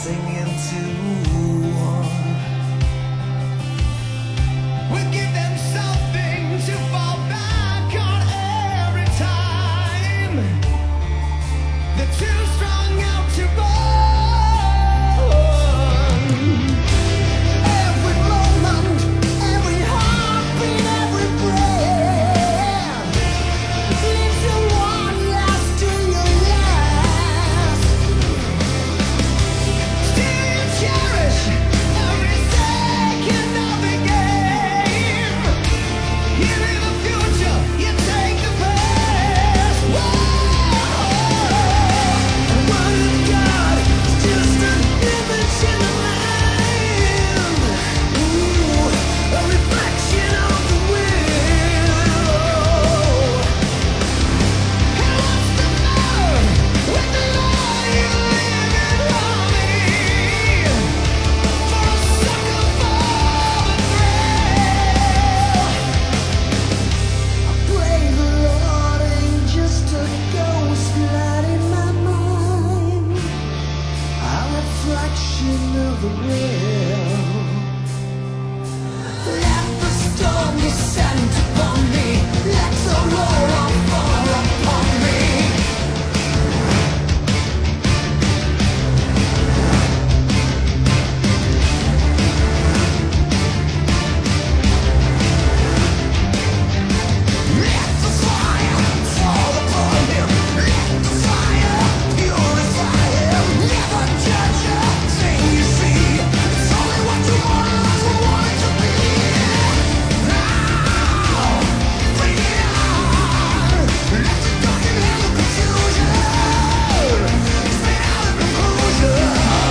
singing to one. We give them something to fall back on every time. They're too strong out to run. Every moment, every heartbeat, every breath leaves you one last to your last. Still you cherish every second of the game. You live the future, you take the past. The word of God is just an image in the mind. Ooh, a reflection of the will. And what's the matter with the law you live in harmony? For a sucker for the thrill. I pray the Lord ain't just a ghost light in my mind, a reflection of the real. Let the storm descend upon me, let the roar fall upon me. Let the fire fall upon him. Let the fire purify him. Never judge a thing you see. It's only what you want it to be. Now, bring it on. Let the dark and the confusion spit out the conclusion.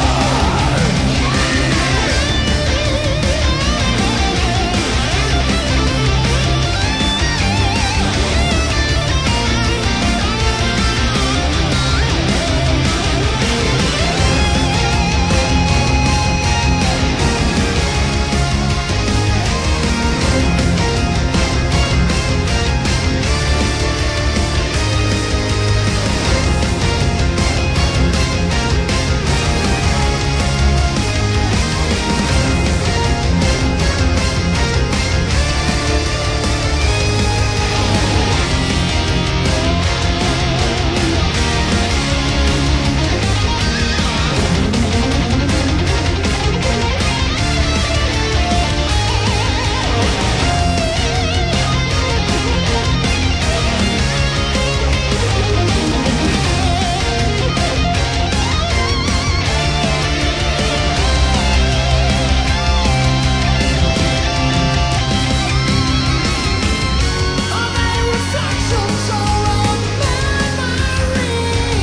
Are they reflections or a memory?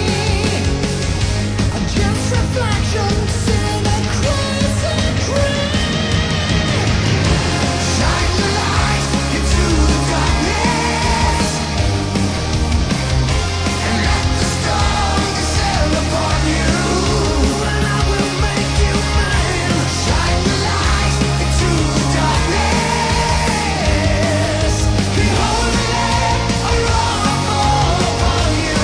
Are just reflections in a crazy dream. Shine the light into the darkness, and let the storm descend upon you. And I will make you mine. Shine the light into the darkness. Behold the Lamb, a roar fall upon you.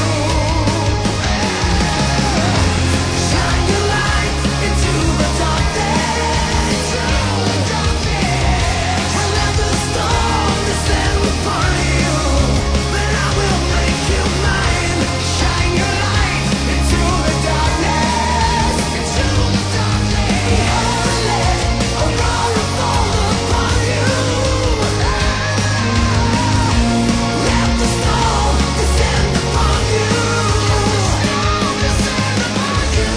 Shine your light into the darkness, and let the storm descend upon you. Then I will make you mine. Shine your light into the darkness, Behold the Lamb, a roar fall upon you. Let the storm descend upon you. Descend upon you.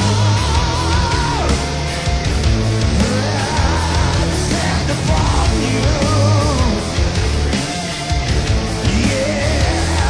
Descend upon you. Yeah.